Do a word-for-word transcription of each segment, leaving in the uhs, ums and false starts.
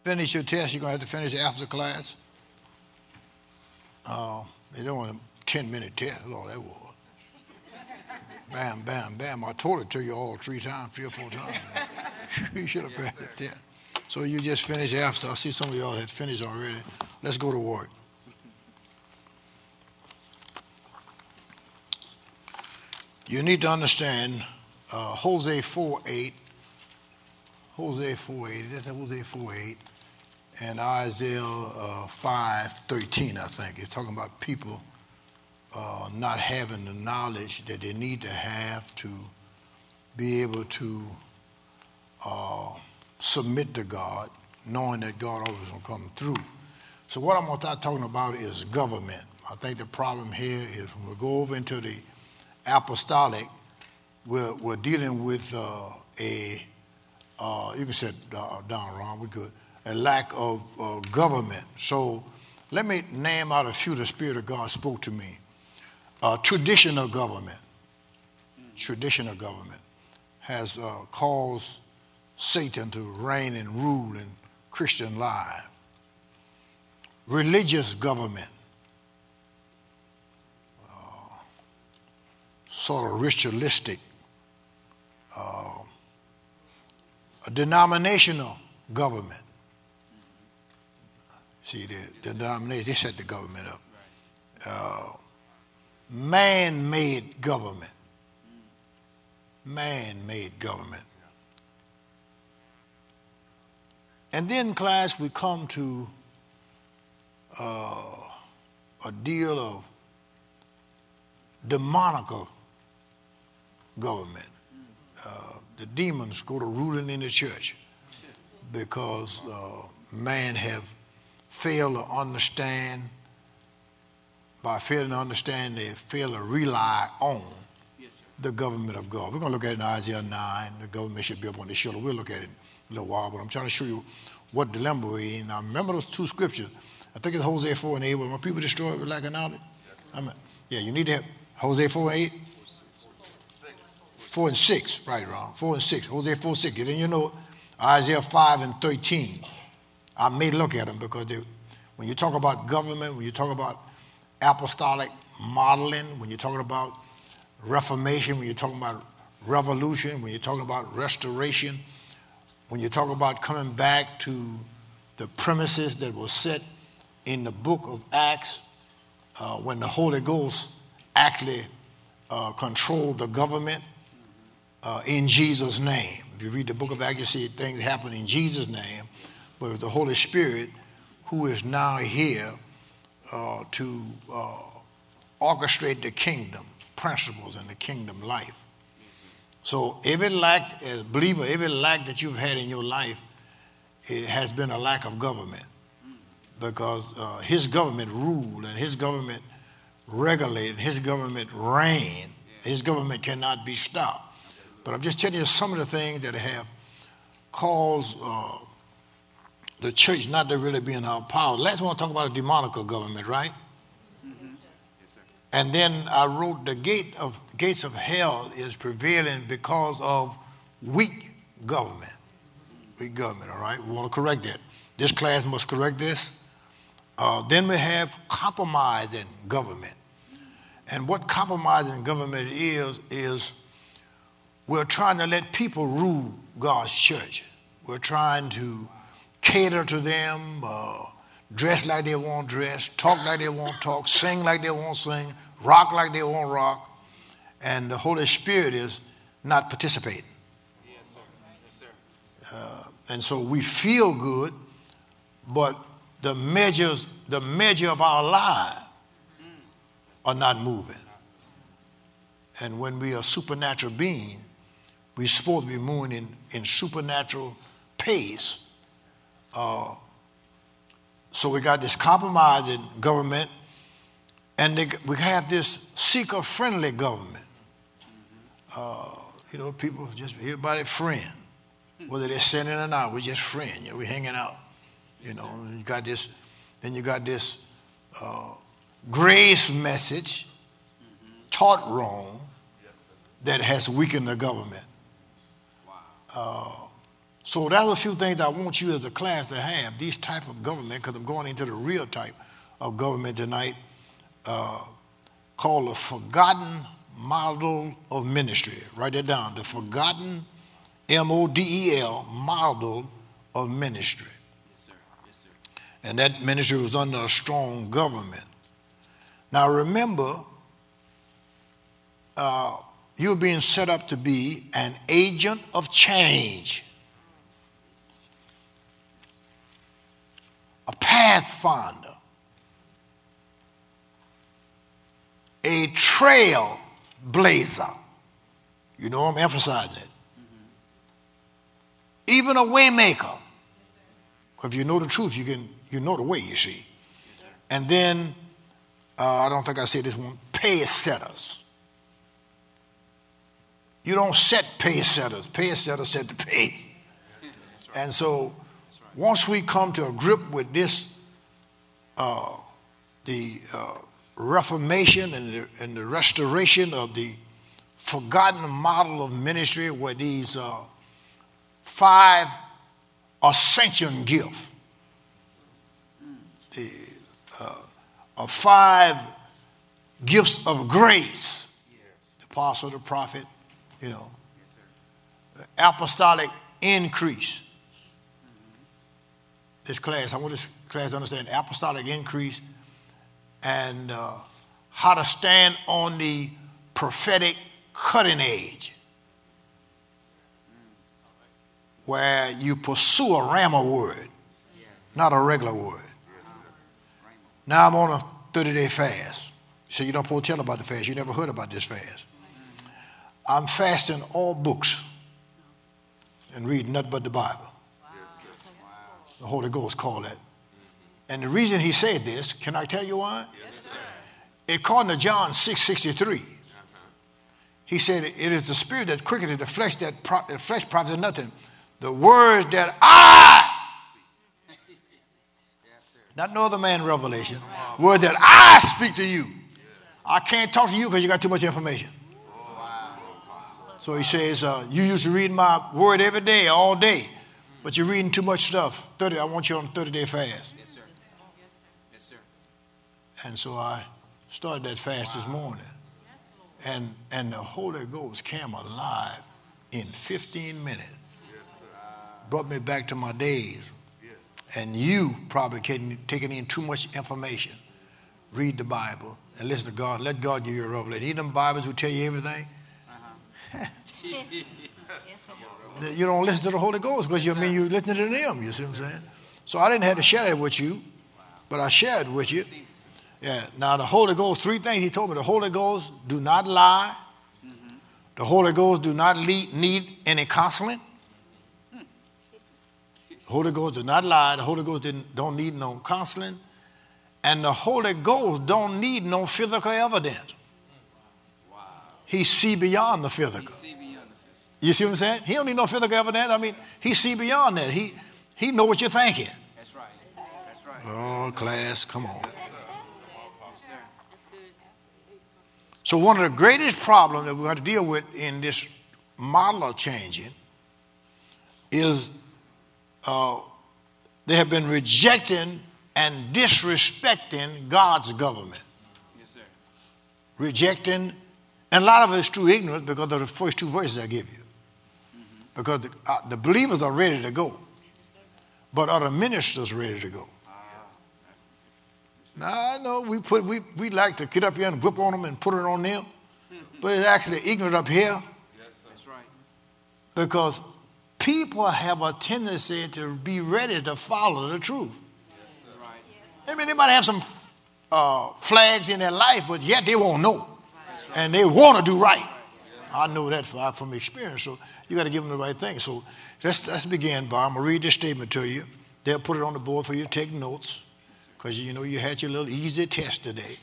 finish your test, you're going to have to finish after class. Uh, they don't want a ten-minute test. That's all that was. Bam, bam, bam. I told it to you all three times, three or four times. You should have passed the test. So you just finished after. I see some of y'all had finished already. Let's go to work. You need to understand uh, Hosea four eight, Hosea four eight, that's Hosea four eight, and Isaiah uh, five thirteen, I think. It's talking about people uh, not having the knowledge that they need to have to be able to uh, submit to God, knowing that God always will come through. So what I'm going to start talking about is government. I think the problem here is when we go over into the apostolic, we're, we're dealing with uh, a, uh, you can sit uh, down, Ron, we're good, a lack of uh, government. So let me name out a few the Spirit of God spoke to me. Uh, traditional government, traditional government has uh, caused Satan to reign and rule in Christian life. Religious government, uh, sort of ritualistic, uh, a denominational government. See, the, the denomination, they set the government up. Uh, man-made government. Man-made government. And then, class, we come to uh, a deal of demonical government. Uh, the demons go to ruling in the church because uh, man have failed to understand. By failing to understand, they fail to rely on the government of God. We're going to look at it in Isaiah nine. The government should be up on the shoulder. We'll look at it in a little while, but I'm trying to show you what dilemma we're in. Now, remember those two scriptures. I think it's Hosea four and eight, where my people destroyed with lack of knowledge. I mean, yeah, you need to have Hosea four and eight. four and six, right, Ron? four and six. Hosea four and six. Then you know Isaiah five and thirteen. I may look at them because they, when you talk about government, when you talk about apostolic modeling, when you're talking about reformation, when you're talking about revolution, when you're talking about restoration, when you talk about coming back to the premises that were set in the book of Acts, uh, when the Holy Ghost actually uh, controlled the government uh, in Jesus' name. If you read the book of Acts, you see things happen in Jesus' name, but it's the Holy Spirit who is now here uh, to uh, orchestrate the kingdom principles and the kingdom life. So every lack, as a believer, every lack that you've had in your life, it has been a lack of government, because uh, his government ruled and his government regulated, his government reigned. His government cannot be stopped. But I'm just telling you some of the things that have caused uh, the church not to really be in our power. Last, we want to talk about a demonical government, right? Mm-hmm. Yes, sir. And then I wrote the gate of gates of hell is prevailing because of weak government. Weak government, all right? We want to correct that. This class must correct this. Uh, then we have compromising government. And what compromising government is, is we're trying to let people rule God's church. We're trying to cater to them, uh, dress like they want to dress, talk like they want to talk, sing like they want to sing, rock like they want to rock, and the Holy Spirit is not participating. Yes, sir. Yes, sir. Uh, and so we feel good, but the measures, the measure of our lives are not moving. And when we are supernatural beings, we're supposed to be moving in, in supernatural pace. Uh, so we got this compromising government, and they, we have this seeker-friendly government. Uh, you know, people just, everybody friend. Whether they're sinning or not, we're just friends. You know, we're hanging out. You know, you got this, then you got this uh, grace message taught wrong that has weakened the government. Uh, So that's a few things I want you as a class to have, these type of government, because I'm going into the real type of government tonight, uh, called the forgotten model of ministry. Write that down, the forgotten, M O D E L, model of ministry. Yes, sir. Yes, sir. And that ministry was under a strong government. Now remember, uh, you're being set up to be an agent of change, a pathfinder, a trailblazer. You know, I'm emphasizing it. Mm-hmm. Even a way maker. Because if you know the truth, you can you know the way, you see. Yes, and then, uh, I don't think I said this one, pace setters. You don't set pace setters. Pace setters set the pace. Right. And so, right. Once we come to a grip with this, uh, the uh, reformation and the, and the restoration of the forgotten model of ministry, where these uh, five ascension gifts, the uh, uh, five gifts of grace, yes. The apostle, the prophet, you know, yes, sir. The apostolic increase. Mm-hmm. This class, I want this class to understand apostolic increase and uh, how to stand on the prophetic cutting edge, where you pursue a rhema word, not a regular word. Now I'm on a thirty-day fast. So you don't supposed to tell about the fast. You never heard about this fast. I'm fasting all books and reading nothing but the Bible. The Holy Ghost called that. And the reason he said this, can I tell you why? Yes, sir. According to John six sixty-three, he said, it is the spirit that quickeneth the flesh, that pro- the flesh profits nothing. The words that I, not no other man revelation, word that I speak to you. I can't talk to you because you got too much information. So he says, uh, you used to read my word every day, all day, but you're reading too much stuff. thirty, I want you on a thirty-day fast. Yes, sir. Yes, sir. And so I started that fast this morning. And, and the Holy Ghost came alive in fifteen minutes. Brought me back to my days. And you probably taking in too much information. Read the Bible and listen to God. Let God give you a revelation. Even them Bibles who tell you everything. Uh-huh. You don't listen to the Holy Ghost because you I mean you listen to them. You see what I'm saying? So I didn't have to share that with you, but I shared with you. Yeah. Now the Holy Ghost, three things he told me. The Holy Ghost do not lie. Mm-hmm. The Holy Ghost do not lead, need any counseling. The Holy Ghost does not lie. The Holy Ghost didn't, don't need no counseling. And the Holy Ghost don't need no physical evidence. Wow. He see beyond the physical. He see beyond the physical. You see what I'm saying? He don't need no physical evidence. I mean, he see beyond that. He he know what you're thinking. That's right. That's right. Oh, class, come on. So one of the greatest problems that we have to deal with in this model of changing is uh, they have been rejecting and disrespecting God's government. Yes, sir. Rejecting, and a lot of it is through ignorance because of the first two verses I give you. Mm-hmm. Because the, uh, the believers are ready to go, but are the ministers ready to go? Now, I know we put we we like to get up here and whip on them and put it on them, but it's actually ignorant up here. Yes, that's right. Because people have a tendency to be ready to follow the truth. Yes, sir. Right. I mean, they might have some uh, flags in their life, but yet they won't know, right. And they want to do right. Yes. I know that from, from experience. So you got to give them the right thing. So let's let's begin, Bob. I'm gonna read this statement to you. They'll put it on the board for you to take notes. Because, you know, you had your little easy test today.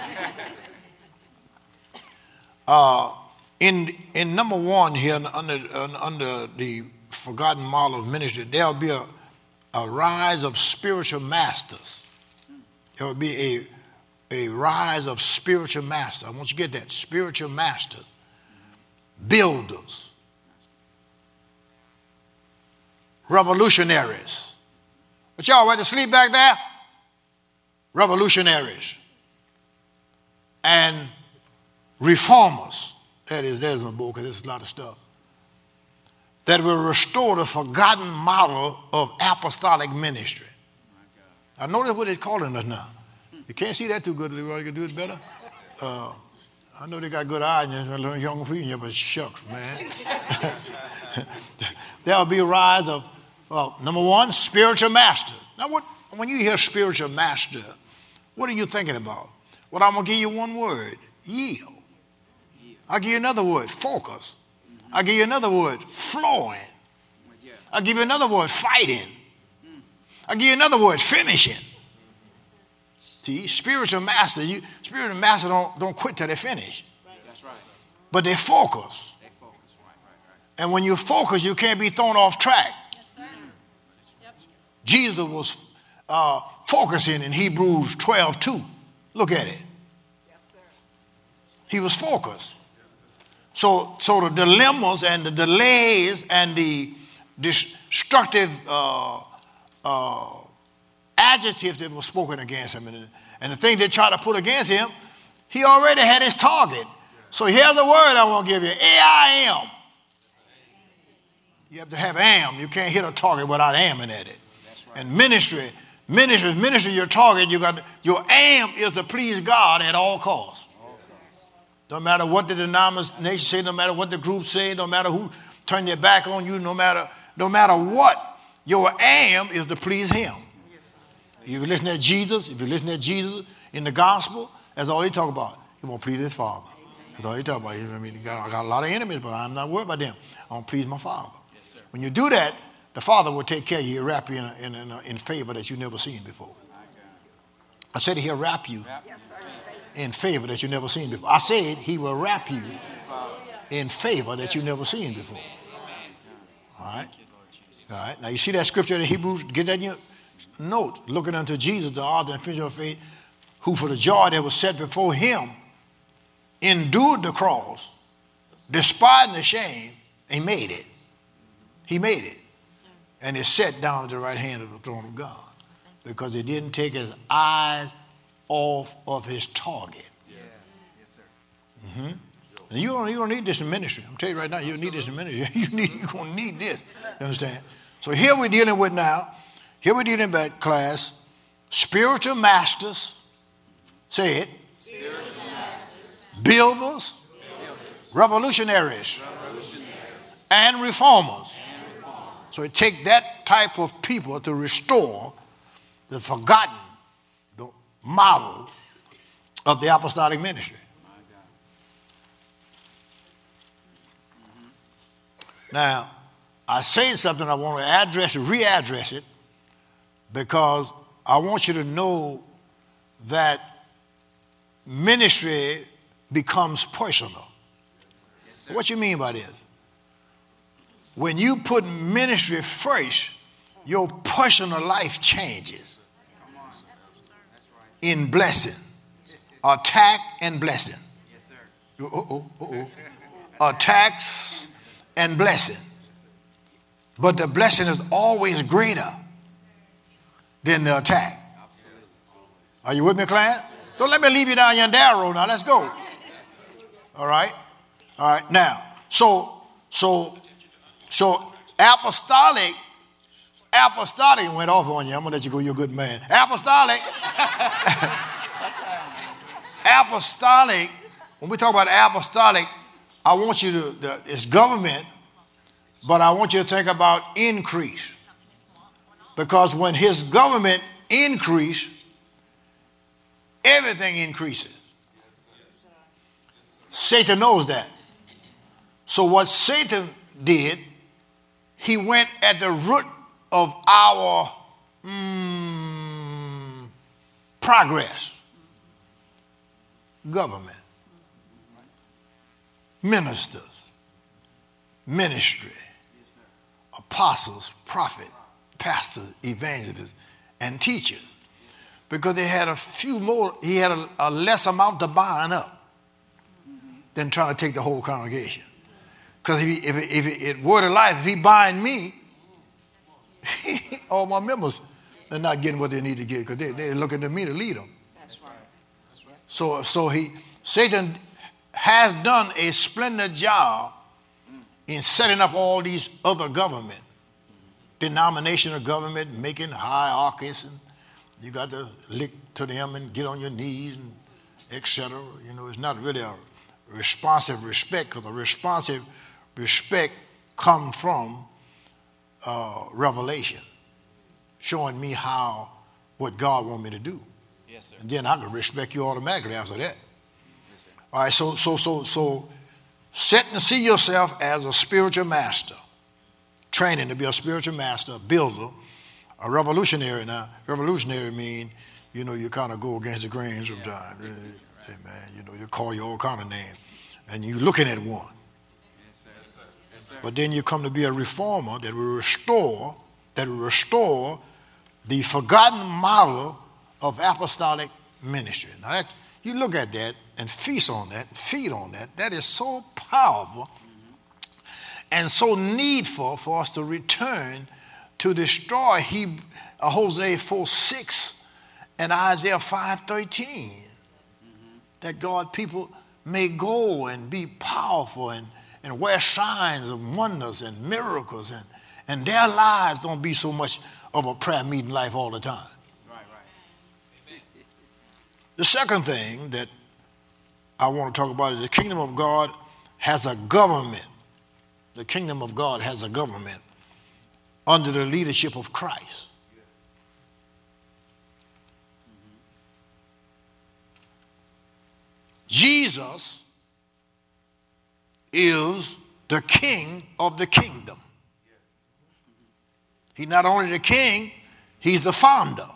uh, in in number one here, under, under the forgotten model of ministry, there will be a, a rise of spiritual masters. There will be a, a rise of spiritual masters. I want you to get that. Spiritual masters. Builders. revolutionaries. But y'all went to sleep back there? Revolutionaries. And reformers. That is, there's my book, because there's a lot of stuff. That will restore the forgotten model of apostolic ministry. I notice what they're calling us now. You can't see that too good, Leroy. You can do it better. Uh, I know they got good eyes and there's a young people, but shucks, man. There'll be a rise of, well, number one, spiritual master. Now, what, when you hear spiritual master, what are you thinking about? Well, I'm going to give you one word, yield. I'll give you another word, focus. I'll give you another word, flowing. I'll give you another word, fighting. I'll give you another word, finishing. See, spiritual master, you, spiritual master don't, don't quit till they finish. That's right. But they focus. They focus. Right, right, right. And when you focus, you can't be thrown off track. Yes, sir. Yep. Jesus was uh, focusing in Hebrews twelve two. Look at it. Yes, sir. He was focused. So, so the dilemmas and the delays and the destructive uh, uh, adjectives that were spoken against him and, and the thing they tried to put against him, he already had his target. So here's the word I want to give you, A I M. You have to have am. You can't hit a target without aiming at it. Right. And ministry, ministry, ministry, your target, you got your aim is to please God at all costs. No matter what the denomination say, no matter what the group say, no matter who turn their back on you, no matter, no matter what, your aim is to please him. If you listen to Jesus, if you listen to Jesus in the gospel, that's all he talk about. He want to please his Father. That's all he talk about. I mean, he got, I got a lot of enemies, but I'm not worried about them. I want to please my Father. Yes, sir. When you do that, the Father will take care of you. He'll wrap you in, a, in, a, in, a, in favor that you've never seen before. I said he'll wrap you in favor that you've never seen before. I said he will wrap you in favor that you've never seen before. All right? All right. Now you see that scripture in Hebrews? Get that in your note. Looking unto Jesus, the author and finisher of faith, who for the joy that was set before him endured the cross, despising the shame, and made it. He made it. And is set down at the right hand of the throne of God. Because he didn't take his eyes off of his target. Yeah. Yes, sir. Mm-hmm. And you don't, you don't need this in ministry. I'm telling you right now, you don't need this in ministry. You need, you're going to need this. You understand? So here we're dealing with now, here we're dealing with, class, spiritual masters, say it, spiritual masters, builders, builders. Revolutionaries, revolutionaries. And, reformers. and reformers. So it takes that type of people to restore the forgotten the model of the apostolic ministry. Now, I say something, I want to address it, readdress it, because I want you to know that ministry becomes personal. Yes, what you mean by this? When you put ministry first, your personal life changes in blessing, attack and blessing. Yes, sir. Uh-oh, uh-oh. Attacks and blessing. But the blessing is always greater than the attack. Are you with me, class? Don't let me leave you down your narrow now. Let's go. All right? All right. Now, so, so, so apostolic, apostolic went off on you. I'm going to let you go. You're a good man. Apostolic. Apostolic, when we talk about apostolic, I want you to, the, it's government, but I want you to think about increase. Because when his government increase, everything increases. Satan knows that. So what Satan did, he went at the root of our mm, progress. Government, ministers, ministry, apostles, prophets, pastors, evangelists, and teachers. Because they had a few more, he had a, a less amount to bind up than trying to take the whole congregation. Because if, if, if it, it word of life, if he bind me, All my members are not getting what they need to get because they, they're looking to me to lead them. That's right. So, so he, Satan has done a splendid job in setting up all these other government, denominational government, making hierarchies, and you got to lick to them and get on your knees, and et cetera. You know, it's not really a responsive respect, because a responsive respect comes from uh, revelation, showing me how, what God wants me to do. Yes, sir. And then I can respect you automatically after that. All right, so so so so set and see yourself as a spiritual master, training to be a spiritual master, a builder, a revolutionary. Now, revolutionary mean, you know, you kind of go against the grain sometimes. Yeah. Say, man, you know, you call you all kind of names, and you looking at one. Yes, sir. Yes, sir. Yes, sir. But then you come to be a reformer that will restore, that will restore the forgotten model of apostolic ministry. Now, that, you look at that and feast on that, feed on that. That is so powerful mm-hmm. and so needful for us to return to destroy he, uh, Hosea four six and Isaiah five thirteen. Mm-hmm. That God people may go and be powerful and, and wear signs of wonders and miracles, and, and their lives don't be so much of a prayer meeting life all the time. The second thing that I want to talk about is the kingdom of God has a government. The kingdom of God has a government under the leadership of Christ. Jesus is the king of the kingdom. He's not only the king, he's the founder.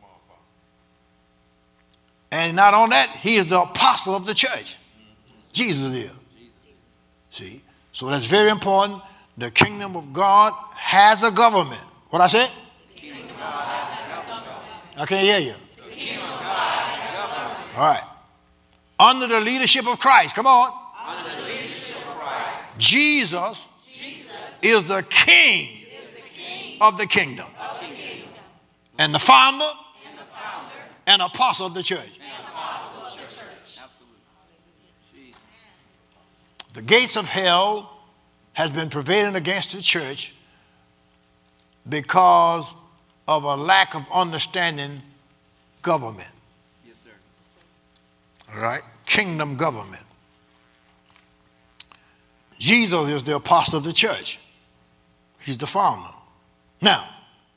And not on that, he is the apostle of the church. Jesus is. See? So that's very important. The kingdom of God has a government. What I said? The kingdom of God has a government. I can't hear you. The kingdom of God has a government. All right. Under the leadership of Christ. Come on. Under the leadership of Christ. Jesus, Jesus is the king, is the king of the kingdom. of the kingdom. And the founder And the founder and apostle of the church. and apostle of the church. Absolutely. Jesus. The gates of hell has been prevailing against the church because of a lack of understanding government. Yes, sir. All right? Kingdom government. Jesus is the apostle of the church. He's the founder. Now,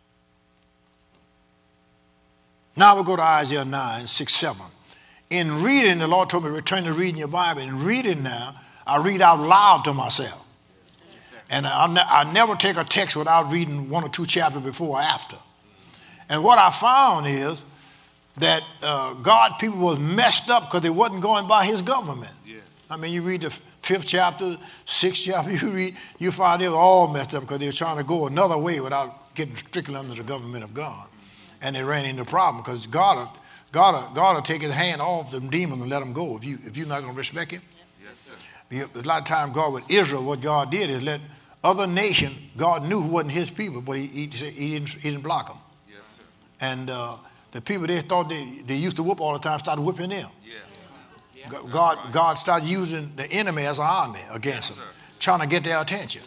now we'll go to Isaiah nine, six, seven. In reading, the Lord told me, return to reading your Bible. In reading now, I read out loud to myself. Yes, sir. And I, ne- I never take a text without reading one or two chapters before or after. And what I found is that uh, God people was messed up because they wasn't going by his government. Yes. I mean, you read the fifth chapter, sixth chapter, you read, you find they were all messed up because they were trying to go another way without getting strictly under the government of God. And they ran into a problem because God will, God will, God will take his hand off them demons and let them go if, you, if you're not going to respect him. Yes, sir. A lot of times God with Israel, what God did is let other nations, God knew who wasn't his people, but he, he, he, didn't, he didn't block them. Yes, sir. And uh, the people they thought they, they used to whoop all the time started whipping them. Yeah. Go- God, God started using the enemy as an army against them, trying to get their attention.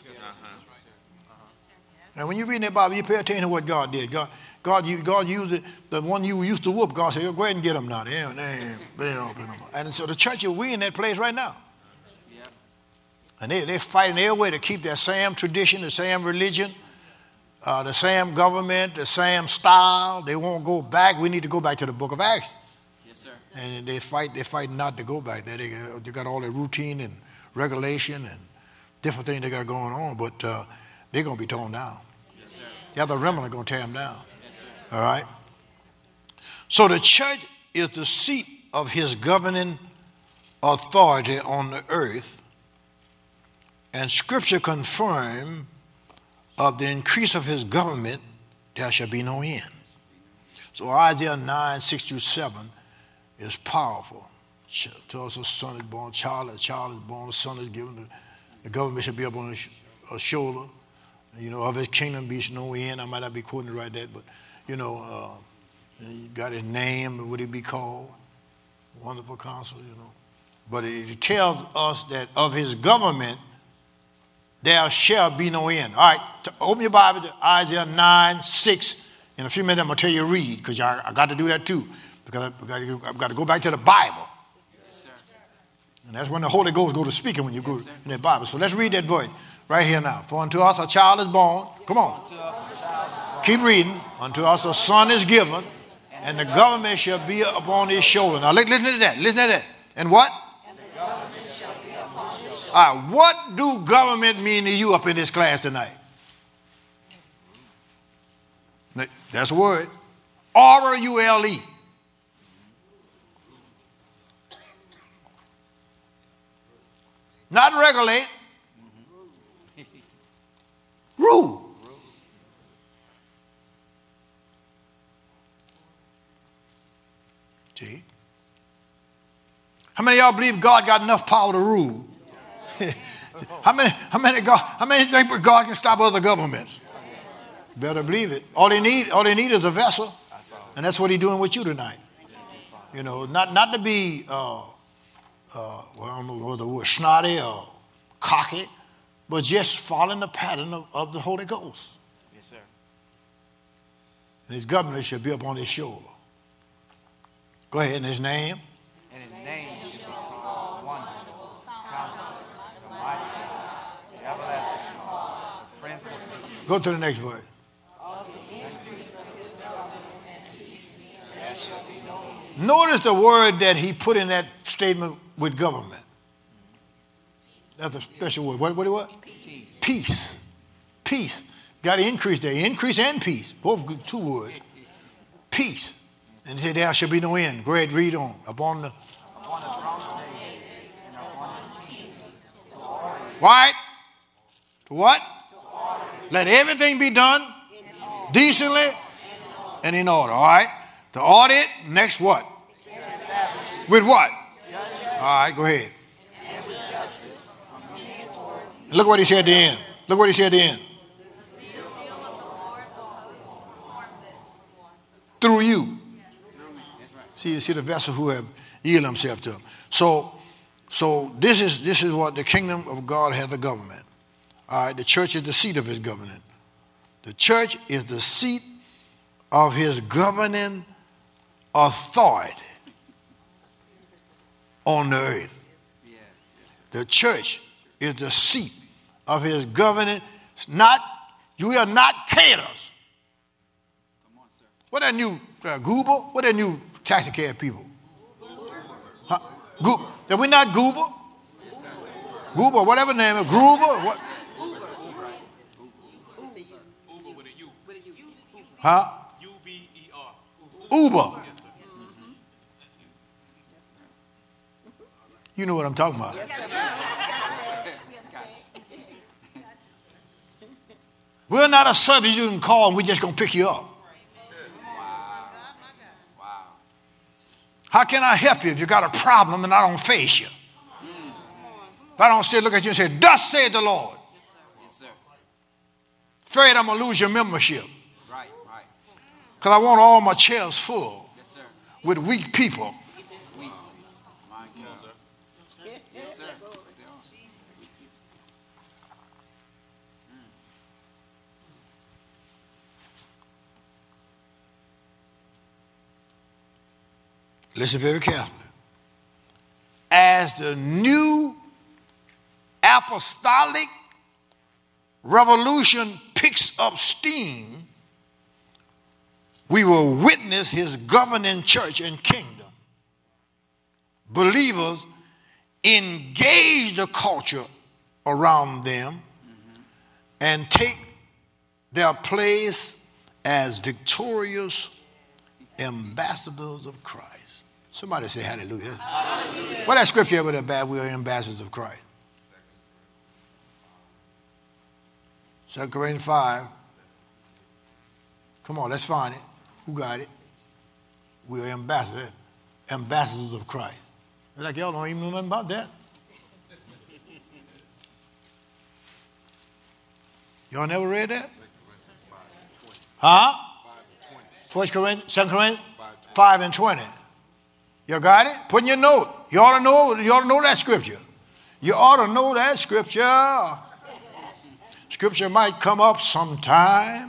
And when you read that Bible, you pay attention to what God did. God, God, you, God used it, the one you used to whoop. God said, go ahead and get them now. They, ain't- they, ain't- they don't put them up. And so the church, we in that place right now. Yeah. And they, they're fighting their way to keep that same tradition, the same religion, uh, the same government, the same style. They won't go back. We need to go back to the book of Acts. Yes, sir. And they fight, they fight not to go back there. They, they got all their routine and regulation and different things they got going on, but uh, they're going to be torn down. Yes, sir. The other remnant are going to tear them down. Yes, sir. All right? So the church is the seat of his governing authority on the earth, and Scripture confirm of the increase of his government, there shall be no end. So Isaiah nine, six through seven is powerful. To us a son is born, child, a child is born, a son is given. The, the government shall be up on his, his shoulder. You know, of his kingdom be no end. I might not be quoting it right there, but, you know, uh, you got his name, would he be called? Wonderful Counselor, you know. But it tells us that of his government, there shall be no end. All right, open your Bible to Isaiah nine, six. In a few minutes, I'm going to tell you to read, because I got to do that too, because I've got to go back to the Bible. Yes, sir. And that's when the Holy Ghost go to speaking, when you go in the Bible. So let's read that verse right here now. For unto us a child is born. Come on. Keep reading. Unto us a son is given, and the government shall be upon his shoulder. Now listen to that. Listen to that. And what? And the government shall be upon his shoulder. All right, what do government mean to you up in this class tonight? That's a word. R U L E. Not regulate. Rule. See? How many of y'all believe God got enough power to rule? how many, how many God, how many think God can stop other governments? Better believe it. All they need, all they need is a vessel, and that's what he's doing with you tonight. You know, not not to be, uh, uh, well, I don't know what the word, snotty or cocky, but just following the pattern of, of the Holy Ghost. Yes, sir. And his government shall be upon his shoulder. Go ahead. In his name. And his name shall be called Wonderful, Counselor, the Mighty God, the Everlasting Father, the Prince of Peace. Go to the next word. Notice the word that he put in that statement with government. That's a special word. What, what, what? Peace. Peace. Peace. Got to increase there. Increase and peace. Both good, two words. Peace. And he said, there shall be no end. Go ahead, read on. Upon the... Upon the throne of David and upon his kingdom. Right? To what? To let everything be done decently and in order. All right? The audit, next what? With what? All right, go ahead. Look what he said at the end. Look what he said at the end. Through you. See, see the vessel who have yielded himself to him. So, so this is this is what the kingdom of God has, the government. All right, the church is the seat of his government. The church is the seat of his governing authority on the earth. The church is the seat of his governing. Not, you are not caterers. Come on, sir. What that new uh, Goober? What that new taxi cab people? Huh? Go- that we not Goober? Goober, whatever name is, Groover, what? Uber with a U. Huh? U B E R. Uber. Yes, sir. You know what I'm talking about. We're not a service you can call and we're just going to pick you up. Wow. How can I help you if you got a problem and I don't face you? If I don't say, look at you and say, thus saith the Lord. Yes, sir. Afraid I'm going to lose your membership. Right, right. Because I want all my chairs full Yes, sir. with weak people. We. My God. Yes, sir. Listen very carefully. As the new apostolic revolution picks up steam, we will witness his governing church and kingdom. Believers engage the culture around them mm-hmm. and take their place as victorious ambassadors of Christ. Somebody say hallelujah. Hallelujah. What that scripture ever that bad? We are ambassadors of Christ. Second Corinthians five. Come on, let's find it. Who got it? We are ambassadors, ambassadors of Christ. It's like y'all don't even know nothing about that. Y'all never read that? Huh? First Corinthians, Second Corinthians, five and twenty. You got it? Put in your note. You ought to know. You ought to know that scripture. You ought to know that scripture. Scripture might come up sometime.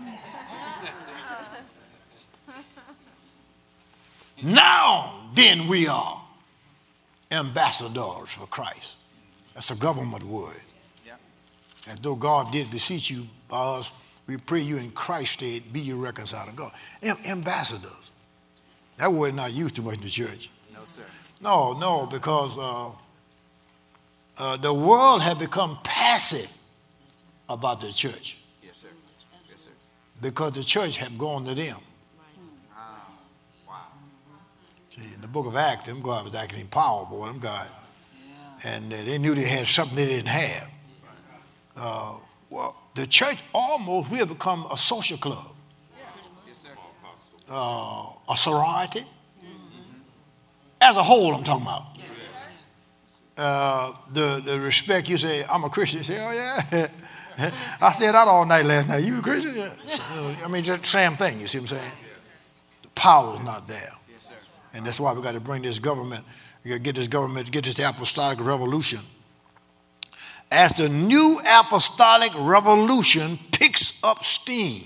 Now then we are ambassadors for Christ. That's a government word. Yep. And though God did beseech you by us, we pray you in Christ's stead be you reconciled to God. Am- ambassadors. That word is not used too much in the church. No, sir. No, no, because uh, uh, the world had become passive about the church Yes, sir. Yes, sir. because the church had gone to them. Wow. Wow. See, in the book of Acts, them guys was acting in power, boy, them guys. And uh, they knew they had something they didn't have. Uh, well, the church almost, we have become a social club, Yes, sir. uh, a sorority. As a whole, I'm talking about. Uh, the, the respect, you say, I'm a Christian. You say, oh, yeah. I stayed out all night last night. You a Christian? Yeah. I mean, just the same thing, you see what I'm saying? The power is not there. Yes, sir. And that's why we got to bring this government, we got to get this government, get this apostolic revolution. As the new apostolic revolution picks up steam,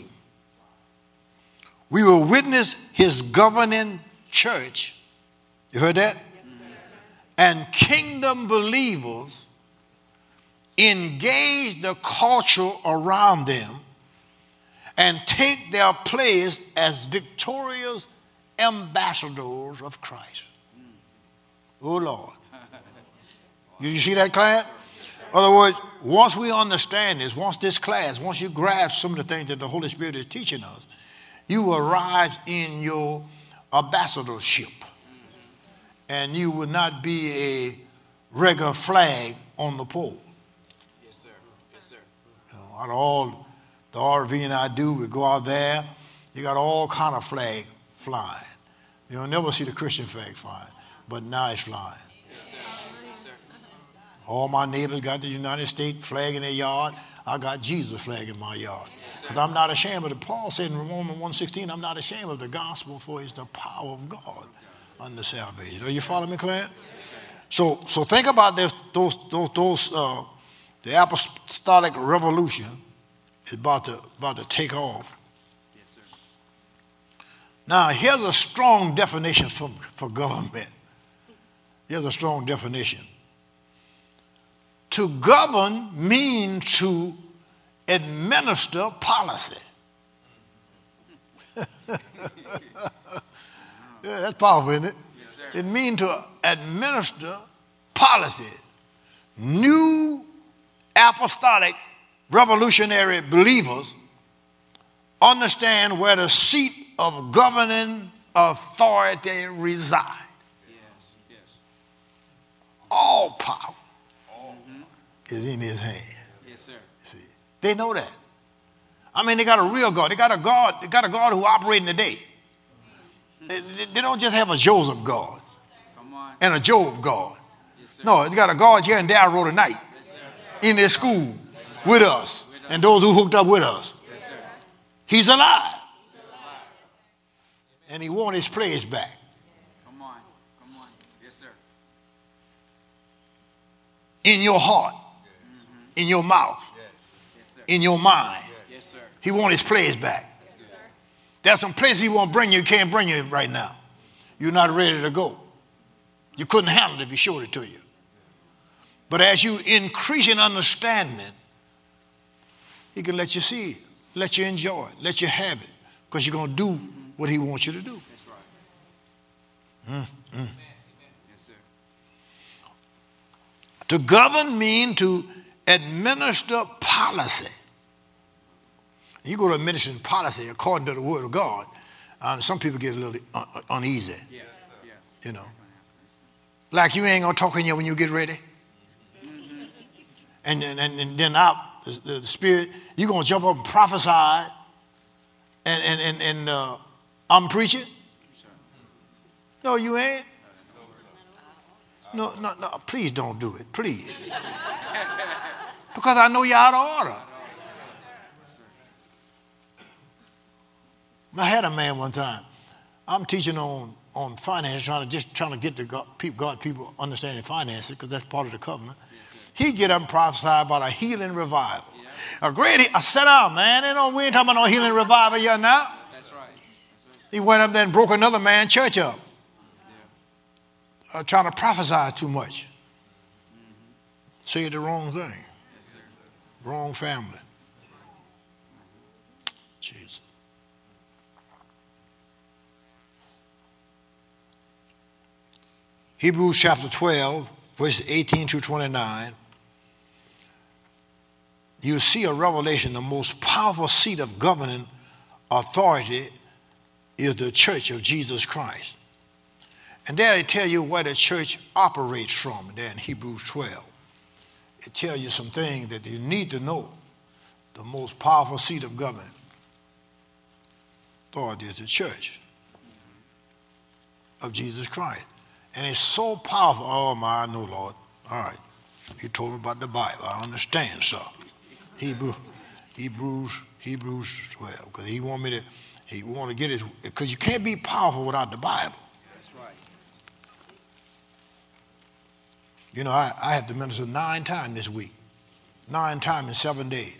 we will witness his governing church. You heard that? And kingdom believers engage the culture around them and take their place as victorious ambassadors of Christ. Oh, Lord. Did you see that, class? In other words, once we understand this, once this class, once you grasp some of the things that the Holy Spirit is teaching us, you will rise in your ambassadorship. And you will not be a regular flag on the pole. Yes, sir. Yes, sir. You know, out of all the R V and I do, we go out there, you got all kind of flag flying. You'll never see the Christian flag flying, but now it's flying. Yes, sir. Yes, sir. All my neighbors got the United States flag in their yard. I got Jesus flag in my yard. Because I'm not ashamed of it. Paul said in Romans one sixteen, I'm not ashamed of the gospel, for it's the power of God unto salvation. Are you following me, Clarence? So, so think about this, those, those, those uh, the apostolic revolution is about to, about to take off. Yes, sir. Now, here's a strong definition for, for government. Here's a strong definition. To govern means to administer policy. Yeah, that's powerful, isn't it? Yes, sir. It means to administer policy. New apostolic revolutionary believers understand where the seat of governing authority resides. Yes, yes. All power is in his hand. Yes, sir. See, they know that. I mean, they got a real God. They got a God. They got a God who operates in the day. They, they don't just have a Joseph God Come on. and a Job God. Yes, sir. No, it's got a God here in Darrow tonight Yes, sir. in their school with us and those who hooked up with us. Yes, sir. He's alive. And he wants his place back. Come on. Come on. Yes, sir. In your heart, in your mouth, Yes, sir. in your mind. Yes, sir. He wants his place back. There's some places he won't bring you, he can't bring you right now. You're not ready to go. You couldn't handle it if he showed it to you. But as you increase in understanding, he can let you see it, let you enjoy it, let you have it, because you're going to do what he wants you to do. That's right. Mm, mm. Yes, sir. To govern means to administer policy. You go to administering policy according to the word of God, um, some people get a little un- uneasy, Yes. Yes. you know. Like you ain't going to talk in here when you get ready. And, and, and then out, the, the Spirit, you're going to jump up and prophesy, and, and, and, and uh, I'm preaching. No, you ain't. No, no, no, please don't do it, please. Because I know you're out of order. I had a man one time. I'm teaching on, on finance, trying to just trying to get the God people, God people understanding finances, because that's part of the covenant. He get up and prophesy about a healing revival. Yeah. A great, I sat down, man. You know, we ain't talking about no healing revival yet now. That's right. That's right. He went up there and broke another man's church up. Yeah. Uh, trying to prophesy too much. Mm-hmm. Say the wrong thing. Yes, sir. Wrong family. Jesus. Hebrews chapter twelve, verses eighteen through twenty-nine. You see a revelation. The most powerful seat of governing authority is the church of Jesus Christ. And there they tell you where the church operates from, there in Hebrews twelve. It tells you some things that you need to know. The most powerful seat of government authority is the church of Jesus Christ. And it's so powerful. Oh, my, I know, Lord. All right. You told me about the Bible. I understand, sir. Hebrew, Hebrews, Hebrews twelve. Because he want me to, he want to get his, because you can't be powerful without the Bible. That's right. You know, I, I have to minister nine times this week. Nine times in seven days.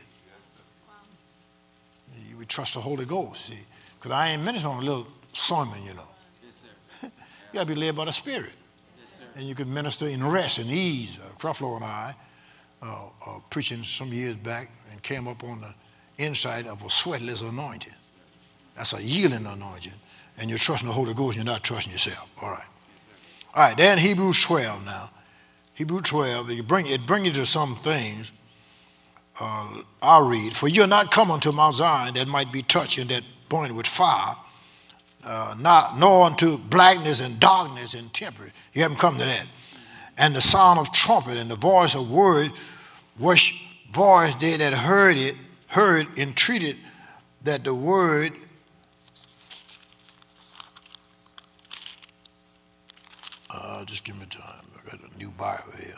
We trust the Holy Ghost, see. Because I ain't ministering on a little sermon, you know. Yes, sir. You got to be led by the Spirit. Yes, sir. And you can minister in rest and ease. Uh, Creflo and I, uh, uh, preaching some years back, and came up on the inside of a sweatless anointing. That's a yielding anointing. And you're trusting the Holy Ghost, and you're not trusting yourself. All right. Yes, All right, then Hebrews twelve now. Hebrews twelve, it brings it bring you to some things. Uh, I'll read. For you're not come unto Mount Zion that might be touched and that burn with fire, uh, not, nor unto blackness and darkness and temper. You haven't come to that. And the sound of trumpet and the voice of word, which voice they that heard it, heard, entreated that the word uh, just give me time. I got a new Bible here.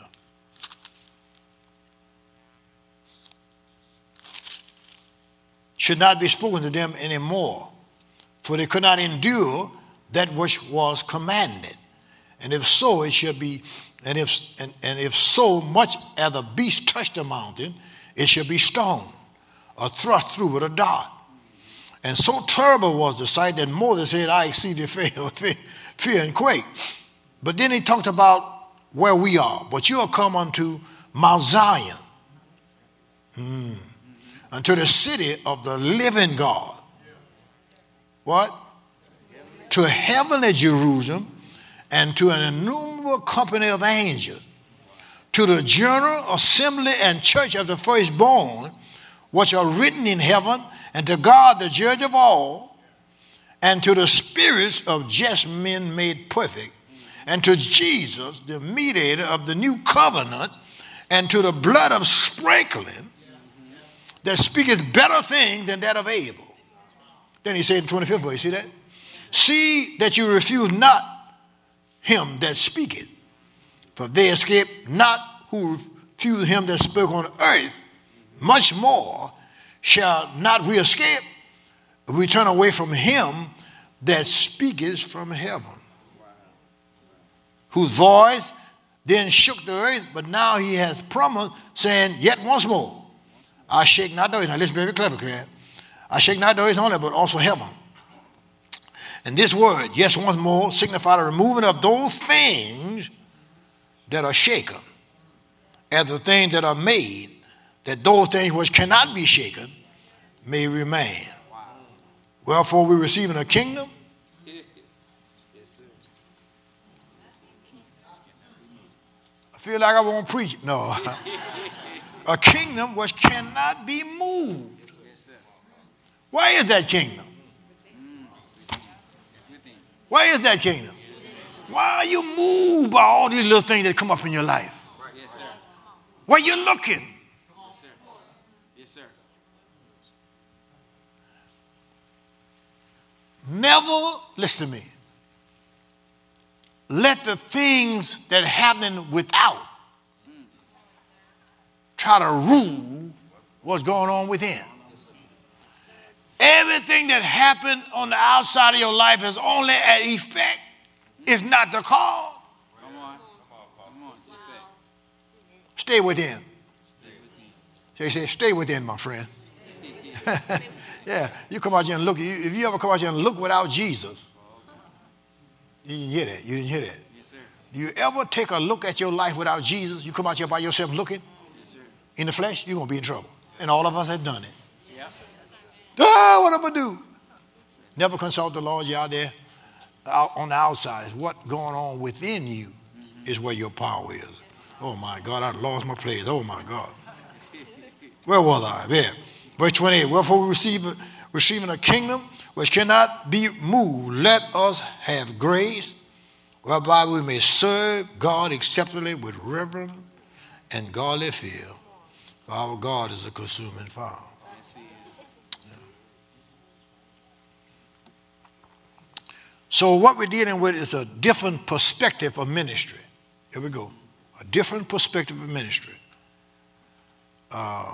Should not be spoken to them anymore, for they could not endure that which was commanded. And if so, it should be, and if and, and if so much as a beast touched the mountain, it should be stoned, or thrust through with a dart. And so terrible was the sight that Moses said, I exceeded fear, fear, fear and quake. But then he talked about where we are. But you are come unto Mount Zion. Mm. Unto the city of the living God. What? To heavenly Jerusalem, and to an innumerable company of angels, to the general assembly and church of the firstborn, which are written in heaven, and to God the judge of all, and to the spirits of just men made perfect, and to Jesus, the mediator of the new covenant, and to the blood of sprinkling, that speaketh better thing than that of Abel. Then he said in the twenty-fifth verse, see that? See that you refuse not him that speaketh, for they escape not who refuse him that spoke on earth, much more shall not we escape if we turn away from him that speaketh from heaven, whose voice then shook the earth, but now he has promised, saying, yet once more, I shake not the earth. Now listen very clever, Claire. I shake not the earth only, but also heaven. And this word, yes, once more, signify the removing of those things that are shaken, as the things that are made, that those things which cannot be shaken may remain. Wow. Wherefore we receiving a kingdom. Yes, sir. I feel like I won't preach. No. A kingdom which cannot be moved. Yes, sir. Why is that kingdom? Why is that kingdom? Why are you moved by all these little things that come up in your life? Yes, sir. Where you looking? Yes, sir. Yes, sir. Never, listen to me, let the things that happen without try to rule what's going on within. Everything that happened on the outside of your life is only an effect. It's not the cause. Come on. Come on. It's a fact. Stay within. Stay with me. So he said, stay within, my friend. Yeah, you come out here and look. If you ever come out here and look without Jesus, you didn't hear that. You didn't hear that. Yes, sir. Do you ever take a look at your life without Jesus? You come out here by yourself looking Yes, sir. in the flesh, you're going to be in trouble. And all of us have done it. Yeah. Ah, what am I going to do? Never consult the Lord. You're out there out on the outside. It's what going on within you is where your power is. Oh, my God, I lost my place. Oh, my God. Where was I? There. Verse twenty-eight, wherefore we receive, receiving a kingdom which cannot be moved, let us have grace, whereby we may serve God acceptably with reverence and godly fear. For our God is a consuming fire. Yes, he is. So what we're dealing with is a different perspective of ministry. Here we go. A different perspective of ministry. Uh,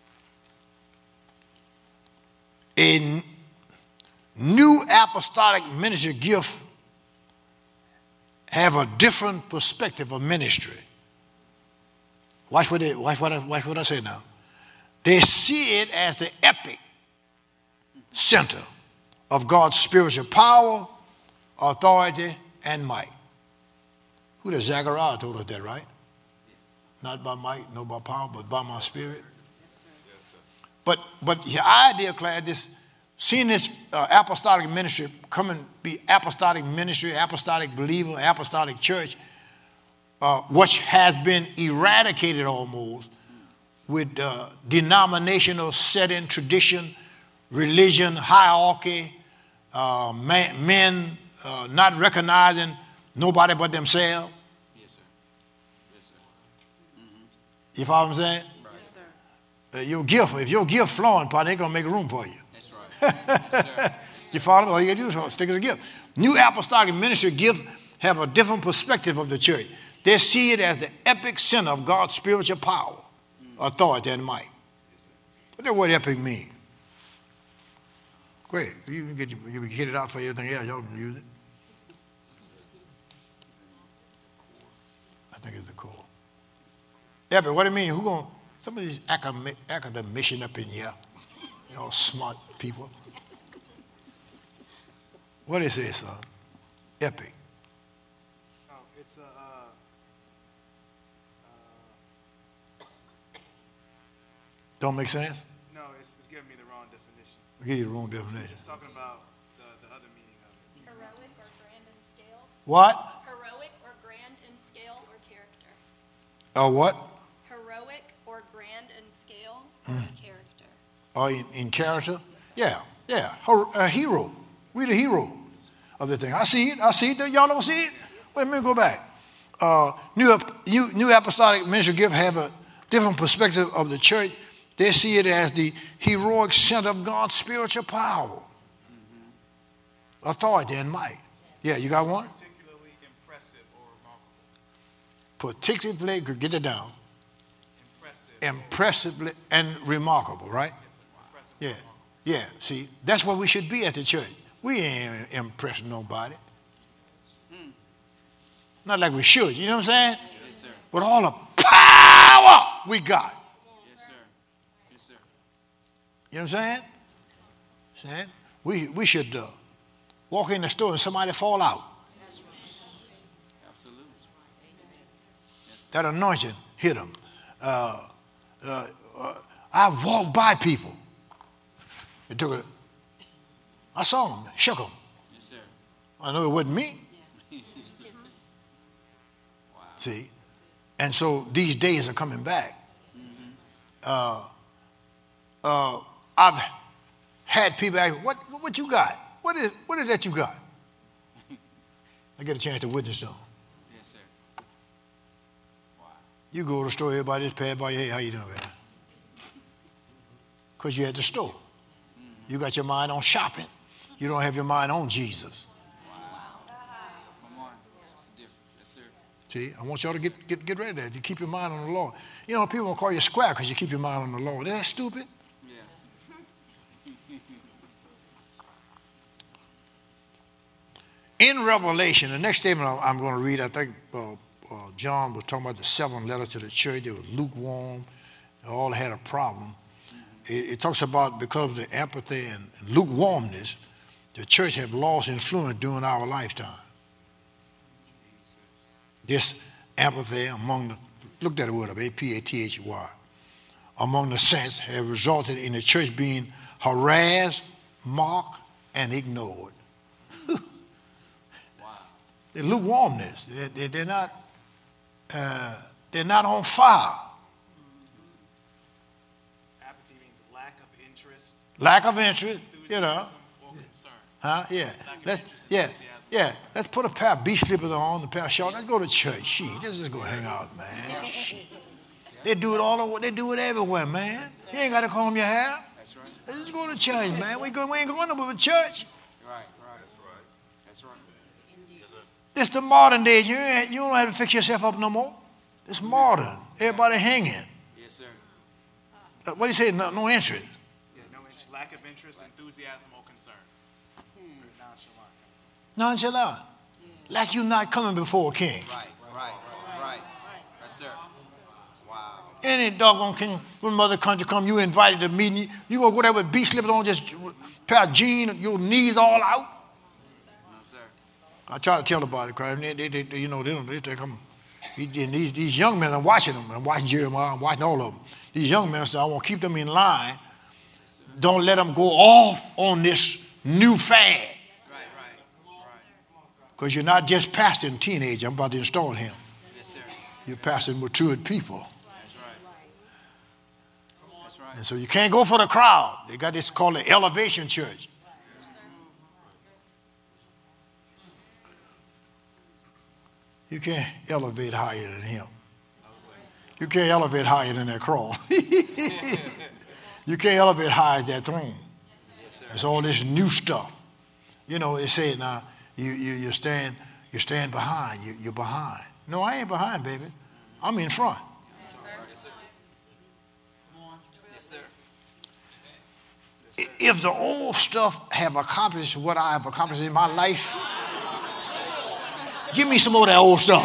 a new apostolic ministry gift have a different perspective of ministry. Watch what, they, watch what, I, watch what I say now. They see it as the epic center of God's spiritual power, authority, and might. Who does Zechariah told us that, right? Not by might, nor by power, but by my spirit. But but the idea, Claire, this seeing this uh, apostolic ministry come and be apostolic ministry, apostolic believer, apostolic church, uh, which has been eradicated almost with uh, denominational setting, tradition, religion, hierarchy, uh, man, men uh, not recognizing nobody but themselves. Yes, sir. Yes, sir. You follow what I'm saying? Yes, sir. Uh, your gift, if your gift flowing, probably ain't gonna make room for you. That's right. Yes, sir. You follow me? All you gotta do is stick to the gift. New apostolic ministry gift have a different perspective of the church. They see it as the epic center of God's spiritual power, authority, and might. What that word epic mean? Great. You can get you can get it out for everything else. Y'all can use it. I think it's the core. Epic. What do you mean? Who gonna? Some of these academic, academician up in here, y'all smart people. What is it, son? Epic. Oh, it's a. Uh, uh, Don't make sense? no, it's, it's giving me the wrong definition. I'll give you the wrong definition. It's talking about the, the other meaning of it. Heroic or grand in scale? What? Heroic or grand in scale or character? Uh, what? Heroic or grand in scale or character? Or in, in character? Yeah, yeah. Her- A hero. We the hero of the thing. I see it. I see it. Y'all don't see it? Wait a minute, go back. Uh, new, new, new apostolic ministry gift have a different perspective of the church. They see it as the heroic center of God's spiritual power, authority, and might. Yeah, you got one? Particularly impressive or remarkable. Particularly, get it down. Impressive. Impressively and remarkable, right? Impressive. Yeah, yeah. See, that's what we should be at the church. We ain't impressing nobody. Not like we should, you know what I'm saying? Yes, sir. With all the power we got. Yes, sir. Yes, sir. You know what I'm saying? Saying? We, we should uh, walk in the store and somebody fall out. Absolutely. That anointing hit them. Uh, uh, uh, I walked by people. It took a, I saw them, shook them. Yes, sir. I know it wasn't me. See? And so these days are coming back. Uh, uh, I've had people ask, what, what you got? What is, what is that you got? I get a chance to witness to them. Yes, sir. You go to the store, everybody just pass by you, hey, how you doing, man? Because you're at the store. You got your mind on shopping. You don't have your mind on Jesus. Come on. It's different. Yes, sir. See, I want y'all to get, get, get ready there. You keep your mind on the Lord. You know, people will call you square because you keep your mind on the Lord. Isn't that stupid? Yeah. in Revelation, the next statement I'm- I'm going to read, I think uh, uh, John was talking about the seven letters to the church. They were lukewarm. They all had a problem. It, it talks about because of the apathy and lukewarmness, the church have lost influence during our lifetime. This apathy among the, look that word up, A P A T H Y, among the saints have resulted in the church being harassed, mocked, and ignored. The lukewarmness, they, they, they're not, uh, they're not on fire. Apathy means lack of interest, Lack of interest, you know. enthusiasm, or concern. Huh? Yeah. Lack of Let's, interest, yeah. enthusiasm. Yeah. Let's put a pair of beach slippers on, a pair of shorts. Let's go to church. Shit, let's just go hang out, man. Shit. They do it all over. They do it everywhere, man. You ain't got to comb your hair. That's right. Let's just go to church, man. We, go, we ain't going nowhere but church. Right, right. That's right. That's right. It's the modern day. You, ain't, you don't have to fix yourself up no more. It's modern. Everybody hanging. Yes, sir. Uh, What do you say? No, no interest. Yeah, no interest, lack of interest, enthusiasm, or concern. Very nonchalant. Nonchalant. Like you not coming before a king. Right, right, right. Yes, sir. Wow. Any doggone king from another country come, you invited to meeting. You, you gonna go there with beach slippers on, just pair of jeans, your knees all out. No, sir. I try to tell about it, cause they, they, they, you know, they don't. They think I'm. These, these young men, I'm watching them. I'm watching Jeremiah. I'm watching all of them. These young men, so I want to keep them in line. Don't let them go off on this new fad. Right, right, right. Because you're not just pastoring teenagers. I'm about to install him. Yes, sir. You're pastoring matured people. That's right. That's right. And so you can't go for the crowd. They got this called the elevation church. You can't elevate higher than him. You can't elevate higher than that cross. You can't elevate higher as that throne. It's all this new stuff. You know, it said now, you, you, you stand you stand behind. You, you're behind. No, I ain't behind, baby. I'm in front. Yes, sir. Yes, sir. I- If the old stuff have accomplished what I have accomplished in my life, give me some more of that old stuff.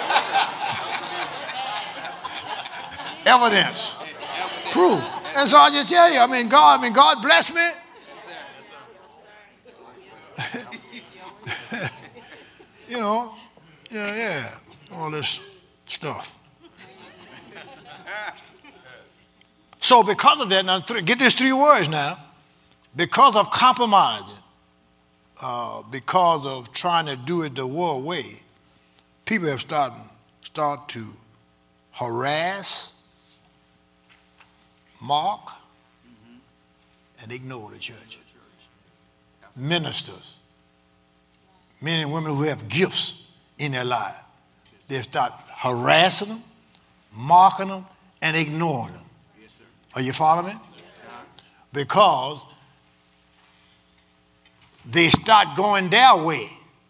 Evidence. Proof. And so I just tell you, I mean, God, I mean, God bless me. You know, yeah, yeah, all this stuff. So because of that, now th- get these three words now. Because of compromising, uh, because of trying to do it the world way, people have started start to harass, mock, and ignore the church. Ministers, men and women who have gifts in their life, they start harassing them, mocking them, and ignoring them. Yes, sir. Are you following me? Because they start going their way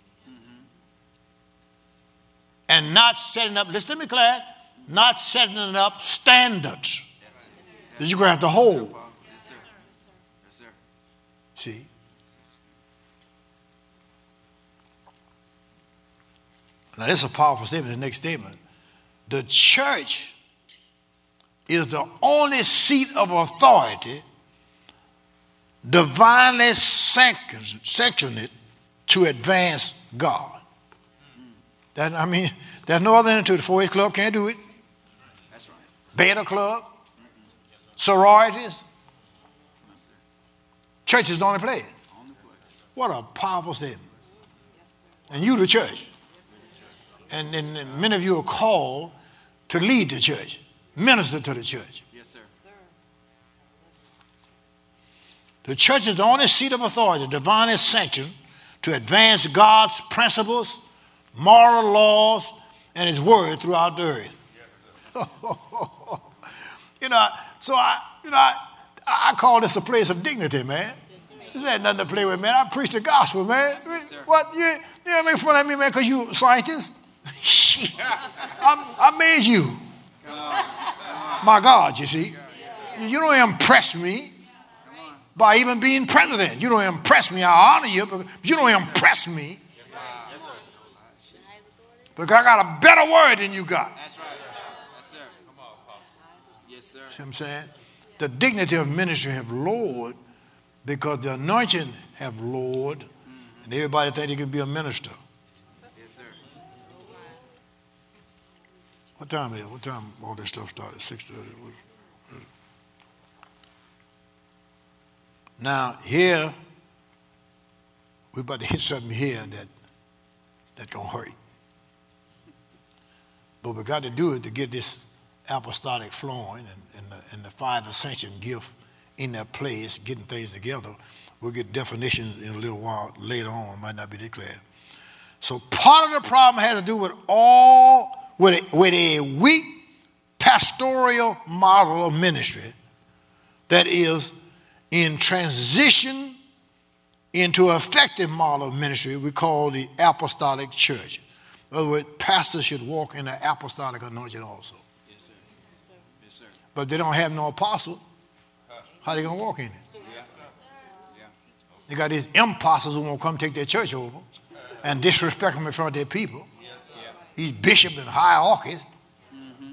and not setting up, listen to me, class, not setting up standards that you're going to have to hold. Yes, sir. Yes, sir. See? Now, this is a powerful statement, the next statement. The church is the only seat of authority divinely sanctioned sanctioned to advance God. That, I mean, there's no other into the four H Club can't do it. That's right. Beta Club, sororities, churches don't play it. On the place. What a powerful statement. And you the church. And, and, and many of you are called to lead the church, minister to the church. Yes, sir. The church is the only seat of authority, divinely sanctioned, to advance God's principles, moral laws, and his word throughout the earth. You know, so I, you know, I, I call this a place of dignity, man. This ain't nothing to play with, man. I preach the gospel, man. sir. What, you, you ain't make fun of me, man, because you a scientist? Shit. I'm, I made you. My God, you see. You don't impress me by even being president. You don't impress me. I honor you, but you don't impress me Because I got a better word than you got. That's right. Yes, sir. Come on, Apostle. Yes, sir. See what I'm saying? The dignity of ministry have lowered because the anointing have lowered, mm-hmm. and everybody think they can be a minister. Yes, sir. What time is it? What time all this stuff started? six thirty. Now, here, we're about to hit something here that that's going to hurt. But we got to do it to get this apostolic flowing and, and, the, and the five ascension gift in their place, getting things together. We'll get definitions in a little while later on. It might not be declared. So part of the problem has to do with all, with a, with a weak pastoral model of ministry that is in transition into an effective model of ministry we call the apostolic church. In other words, pastors should walk in the apostolic anointing also. Yes, sir. Yes, sir. But they don't have no apostle. How they going to walk in it? Yes, sir. Yeah. They got these imposters who won't come take their church over and disrespect them in front of their people. Yes, sir. These bishops and hierarchies. Mm-hmm.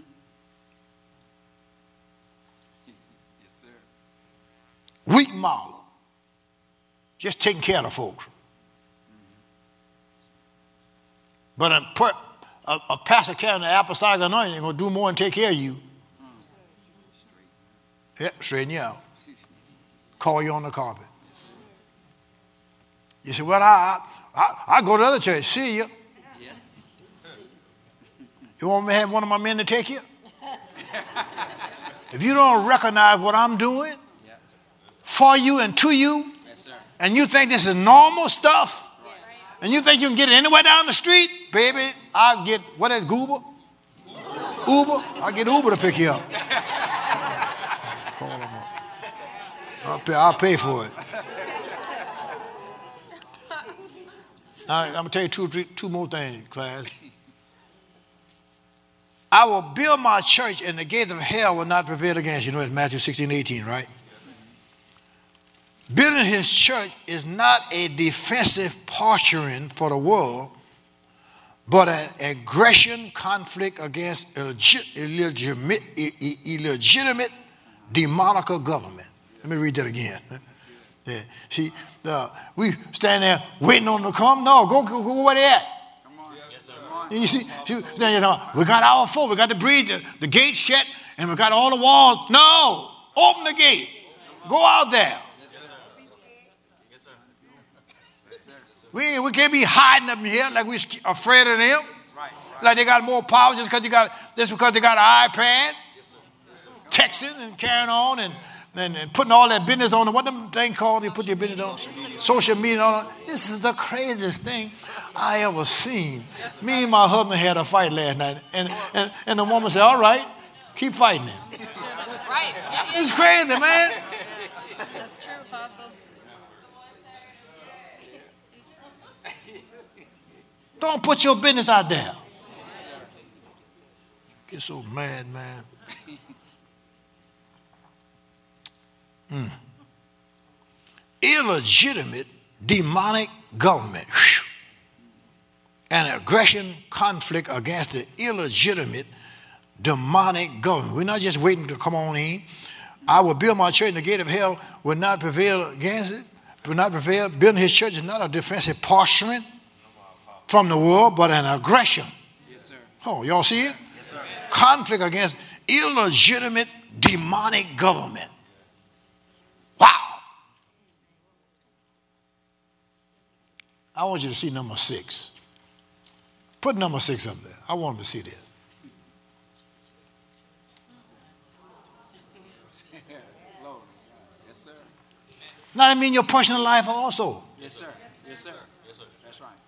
Yes, sir. Weak model. Just taking care of the folks. But a, a, a pastor carrying the apostolic anointing ain't going to do more than take care of you. Yep, straighten you out. Call you on the carpet. You say, well, I, I, I go to the other church. See you. Yeah. You want me to have one of my men to take you? If you don't recognize what I'm doing Yeah. for you and to you, Yes, sir. and you think this is normal stuff, and you think you can get it anywhere down the street, baby, I'll get, what is Goober? Uber? I'll get Uber to pick you up. Call them up. I'll pay, I'll pay for it. Now, I'm going to tell you two, three, two more things, class. I will build my church and the gates of hell will not prevail against you. You know, it's Matthew sixteen, eighteen, right? Building his church is not a defensive posturing for the world, but an aggression conflict against illegitimate, illegitimate demonical government. Let me read that again. Yeah. See, uh, we stand there waiting on them to come. No, go, go, go where they at. Come on. Yes, sir. And you see, see then you're talking, we got our folk, we got the breed, the, the gate shut, and we got all the walls. No, open the gate. Go out there. We, we can't be hiding up in here like we're afraid of them. Right. Like they got more power just because they got just because they got an iPad, texting and carrying on and, and, and putting all that business on. What them thing called? They put their business on social media and all that. This is the craziest thing I ever seen. Me and my husband had a fight last night, and and, and the woman said, "All right, keep fighting it." Right. It's crazy, man. That's true, Apostle. Don't put your business out there. Get so mad, man. Mm. Illegitimate demonic government. Whew. An aggression conflict against the illegitimate demonic government. We're not just waiting to come on in. I will build my church and the gate of hell will not prevail against it. Will not prevail. Building his church is not a defensive posturing from the world, but an aggression. Yes, sir. Oh, y'all see it? Yes, sir. Conflict against illegitimate demonic government. Wow. I want you to see number six. Put number six up there. I want them to see this. Lord. Yes, sir. Now, I mean your personal life also. Yes, sir. Yes, sir. Yes, sir. That's right.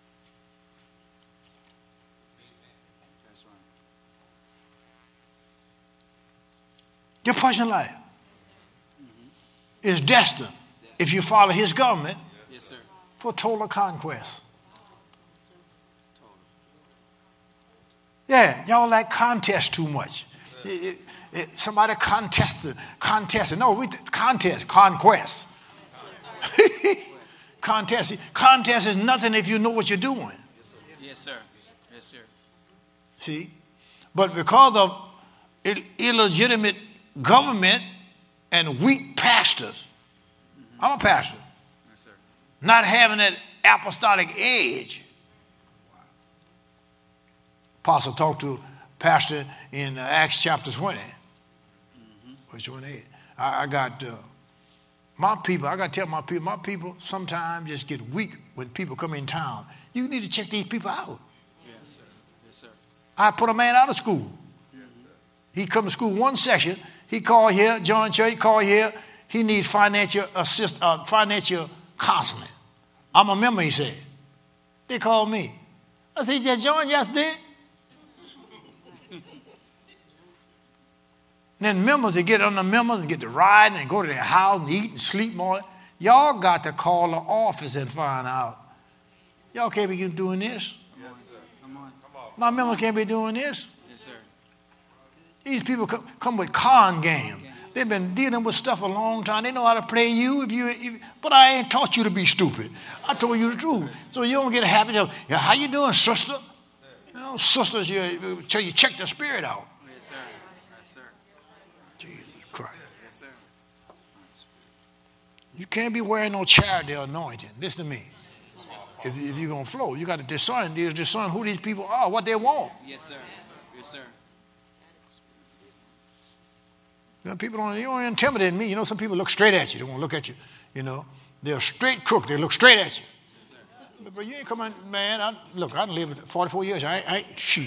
That's right. Your personal life is destined, if you follow his government, Yes, sir. for total conquest. Yeah, y'all like contest too much. It- it- it- somebody contested, contested. No, we contest, conquest. Contest. Contest is nothing if you know what you're doing. Yes, sir. Yes, Yes, sir. See? But because of ill- illegitimate government and weak pastors, I'm a pastor, Yes, sir. not having that apostolic edge. Apostle talked to pastor in uh, Acts chapter twenty. Mm-hmm. Which one is? I, I got uh, my people, I got to tell my people, my people sometimes just get weak when people come in town. You need to check these people out. Yes, sir. Yes, sir. I put a man out of school. Yes, he come to school one session. He called here, joined church, called here. He needs financial assist, uh, financial counseling. I'm a member, he said. They called me. I said, he just joined yesterday. Then members, they get on the members and get to ride and go to their house and eat and sleep more. Y'all got to call the office and find out. Y'all can't be doing this. Yes, sir. Come on. My members can't be doing this. Yes, sir. These people come, come with con game. They've been dealing with stuff a long time. They know how to play you. If you, if, but I ain't taught you to be stupid. I told you the truth. So you don't get a habit of, yeah, how you doing, sister? You know, sisters, you, you check the spirit out. Yes, sir. Yes, sir. Jesus Christ. Yes, sir. You can't be wearing no charity anointing. Listen to me. If, if you're going to flow, you got to discern, discern who these people are, what they want. Yes, sir. Yes, sir. You know, people don't, you don't intimidate me. You know, some people look straight at you. They won't look at you. You know, they're a straight crook. They look straight at you. Yes, sir. But, but you ain't coming, man. I, look, I done lived with forty-four years. I ain't, I ain't she.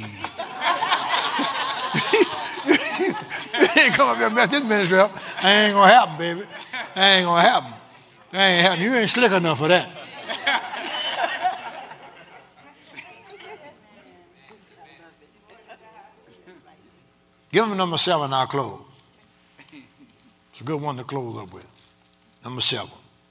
You ain't come up here and mess this ministry up. I ain't going to happen, baby. I ain't going to happen. That ain't happen. You ain't slick enough for that. Give them number seven, I'll close. It's a good one to close up with. Number seven.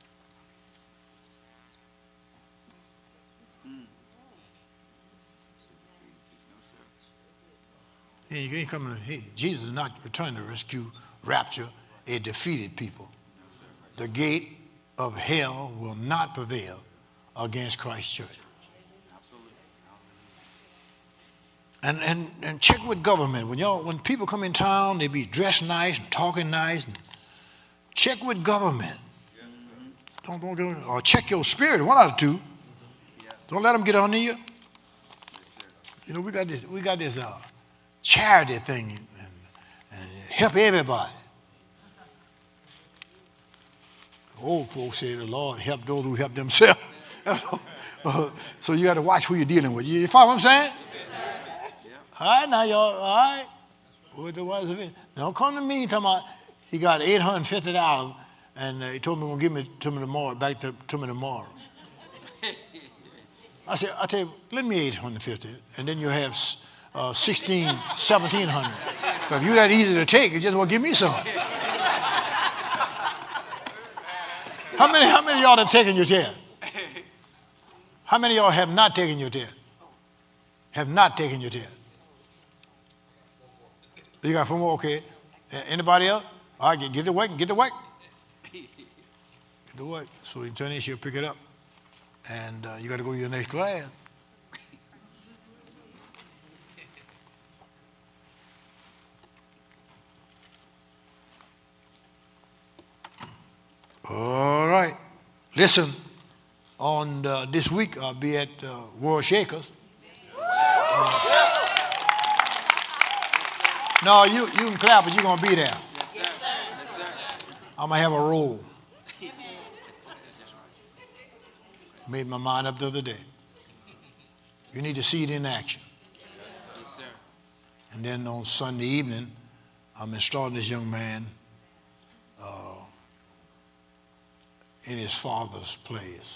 He ain't coming. He, Jesus is not returning to rescue, rapture a defeated people. The gate of hell will not prevail against Christ's church. And, and, and check with government. When y'all, when people come in town, they be dressed nice and talking nice. And check with government. Don't, don't, don't, or check your spirit. One out of two. Don't let them get on you. You know, we got this. We got this uh, charity thing, and, and help everybody. Old folks say the Lord help those who help themselves. So you got to watch who you're dealing with. You follow what I'm saying? All right, now y'all, all right. With the ones of it. Don't come to me talking about he got eight hundred fifty dollars and uh, he told me he's going to give me to me tomorrow, back to, to me tomorrow. I said, I tell you, lend me eight hundred fifty and then you have uh, sixteen, seventeen hundred. So if you're that easy to take, you just want to give me some. How many, how many of y'all have taken your test? How many of y'all have not taken your test? Have not taken your test? You got four more? Okay. Anybody else? All right, get, get the work, get the work. Get the work. So you turn in, she'll pick it up. And uh, you got to go to your next class. All right. Listen, on uh, this week I'll be at uh, World Shakers. Uh, no, you, you can clap, but you're going to be there. Yes, sir. Yes, sir. I'm going to have a role. Made my mind up the other day. You need to see it in action. Yes, sir. And then on Sunday evening, I'm installing this young man uh, in his father's place.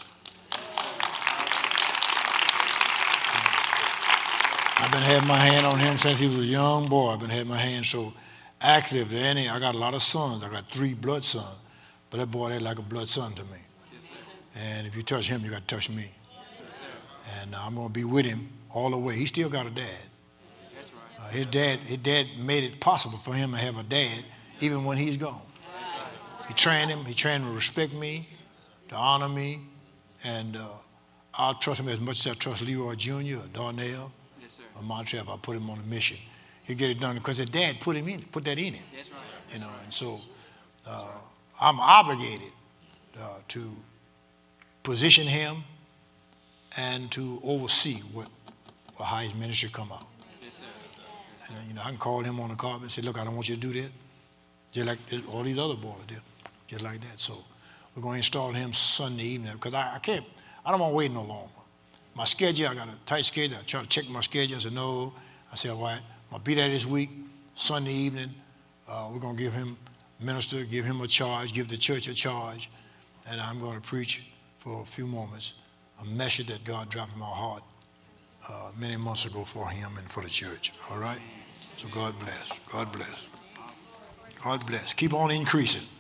I've been having my hand on him since he was a young boy. I've been having my hand so active. Any, I got a lot of sons. I got three blood sons. But that boy, they're like a blood son to me. Yes, sir. And if you touch him, you got to touch me. Yes, sir. And I'm going to be with him all the way. He still got a dad. That's right. Uh, his dad, his dad made it possible for him to have a dad even when he's gone. He trained him. He trained him to respect me, to honor me, and uh, I'll trust him as much as I trust Leroy Junior or Darnell. Yes, sir. of Montreal. I put him on a mission. He'll get it done because his dad put him in, put that in him. That's right. You know, and so uh, I'm obligated uh, to position him and to oversee what, what how his ministry come out. Yes, sir. Yes, sir. And, you know, I can call him on the carpet and say, look, I don't want you to do that. Just like this, all these other boys did, just like that. So we're going to install him Sunday evening because I, I can't, I don't want to wait no longer. My schedule, I got a tight schedule. I try to check my schedule. I said, no. I said, all right, I'm going to be there this week, Sunday evening. Uh, we're going to give him minister, give him a charge, give the church a charge, and I'm going to preach for a few moments a message that God dropped in my heart uh, many months ago for him and for the church. All right? So God bless. God bless. God bless. Keep on increasing.